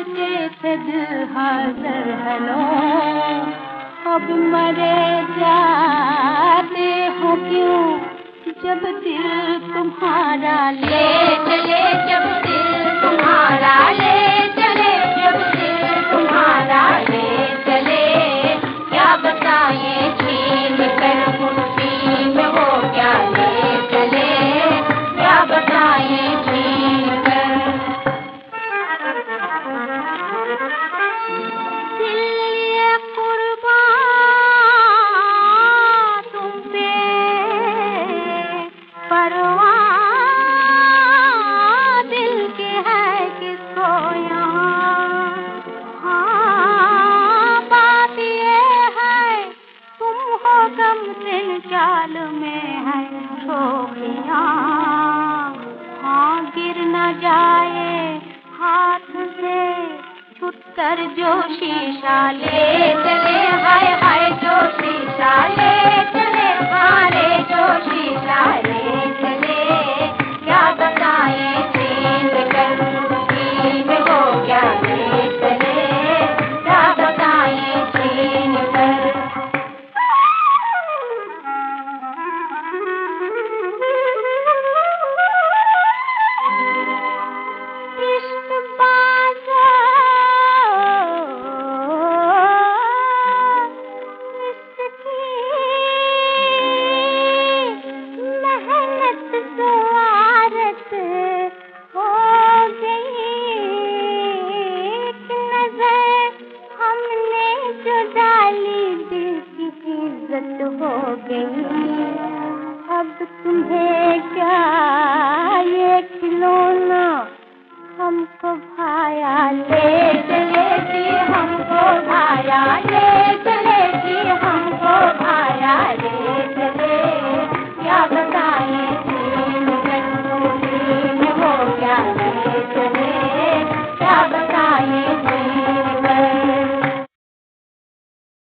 सोचे थे दिल हाज़िर है लो, अब मरे जाते हो क्यों जब दिल तुम्हारा ले चले, जब दिल तुम्हारा ले चले, जब दिल तुम्हारा ले चले। क्या बताएं छीन कर मुट्ठी में वो क्या ले चले, क्या बताएं छीन कर। दिल ये कुर्बान तुम पे परवाह दिल के है किसको यहाँ। हाँ बात ये है तुम हो गमगीन चाल में है शोखियाँ। हाँ गिर न जाए हाथ से छूट कर जो शीशा ले चले, हाय हाय जो शीशा ले चले, हारे जो शीशा ले चले। क्या बताएं छीन कर मुट्ठी में वो क्या ले चले, क्या बताएं छीन कर। इश्क बाज़ा इसकी मेहनत स्वार्थ हो गई। एक नज़र हमने जो डाली दिल की इज्जत हो गई। अब तुम्हें क्या ये खिलौना हमको भाया ले चले, कि हमको भाया